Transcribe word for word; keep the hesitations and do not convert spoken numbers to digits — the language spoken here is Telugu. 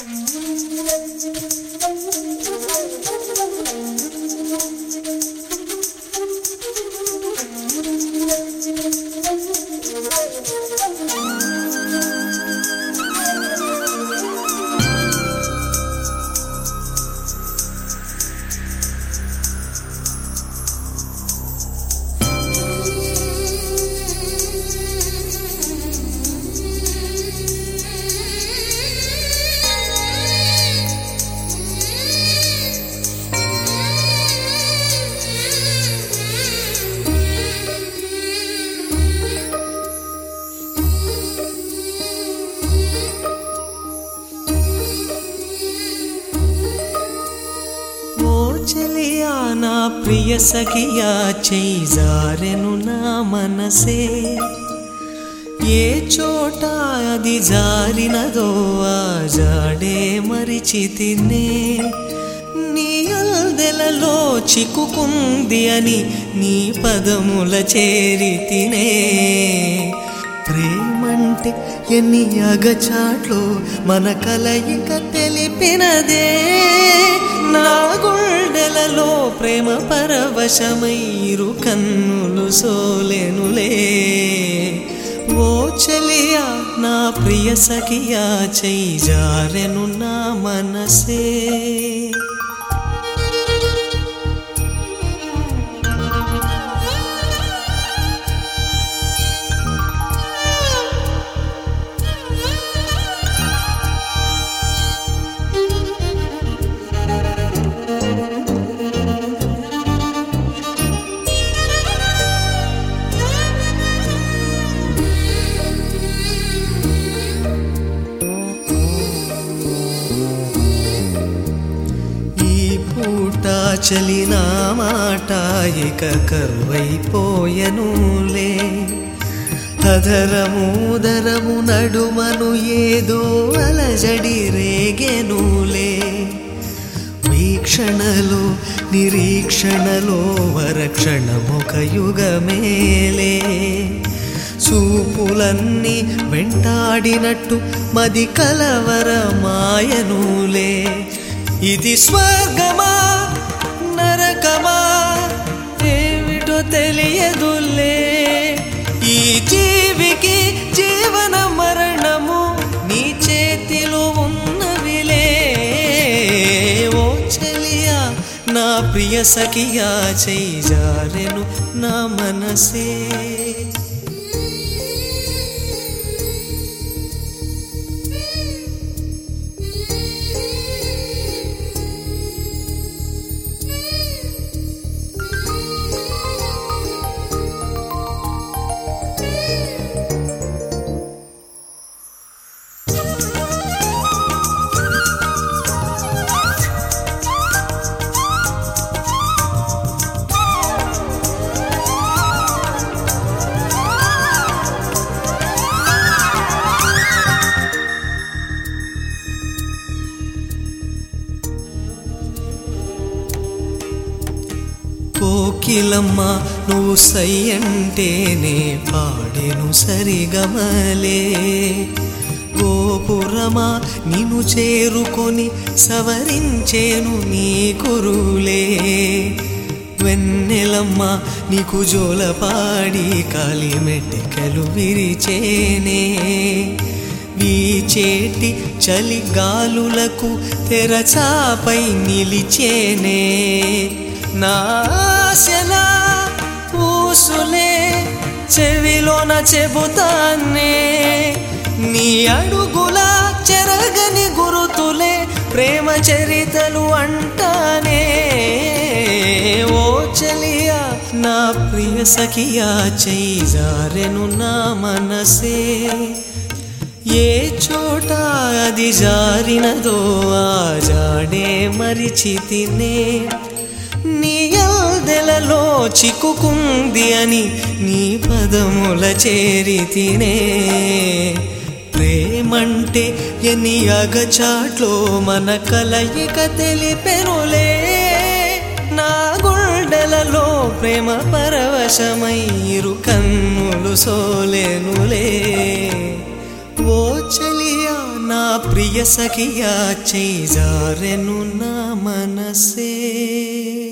చలియా నా ప్రియ సఖియా చేయి జారెను నా మనసే ఏ చోట అది జారినదో ఆ జాడే మరిచితినే నీ అల్దెలలో చిక్కుకుంది అని నీ పదముల చేరితినే ప్రేమంటే ఎన్ని అగచాట్లు మన కలయిక తెలిపినదే నా గుండెలలో ప్రేమ పరవశమైరు కన్నులు సోలెనులే ఓ చలియా నా ప్రియ సఖియా చేయి జారెను నా మనసే చలినా మాట ఇక కరువైపోయనులే అధరముదరము నడుమను ఏదో అలజడి రేగెనులే వీక్షణలో నిరీక్షణలో వరక్షణమొక యుగమేలే చూపులన్నీ వెంటాడినట్టు మది కలవరమాయనులే ఇది స్వర్గమా నరకమా ఏమిటో తెలియదులే ఈ జీవికి జీవన మరణము నీ చేతిలో ఉన్నవిలే ఓ చలియా నా ప్రియ సఖియా చేయి జారెను నా మనసే కోకిలమ్మ నువ్వు సై అంటేనే పాడెను సరిగమలే గోపురమా నిన్ను చేరుకొని సవరించేను నీ కురులే వెన్నెలమ్మ నీకు జోలపాడి కాలి మెట్టెకలు విరిచేనే వీచేటి చలి గాలులకు తెరచాపై నిలిచేనే నాశలా ఊసులే చెవిలోన చెబుతానే నీ అడుగుల చెరగని గురుతులే ప్రేమ చరితలు అంటానే ఓ చలియా నా ప్రియ సఖియా చేయి జారెను నా మనసే ఏ చోట అది జారినదో ఆ జాడే మరిచితినే నీ అల్దెలలో చిక్కుకుంది అని నీ పదముల చేరితినే ప్రేమంటే ఎన్ని అగచాట్లో మన కలయిక తెలిపెనులే నా గుండెలలో ప్రేమ పరవశమైరు కన్నులు సోలెనులే ఓ చలియా నా ప్రియ సఖియా చేజారెను నా మనసే.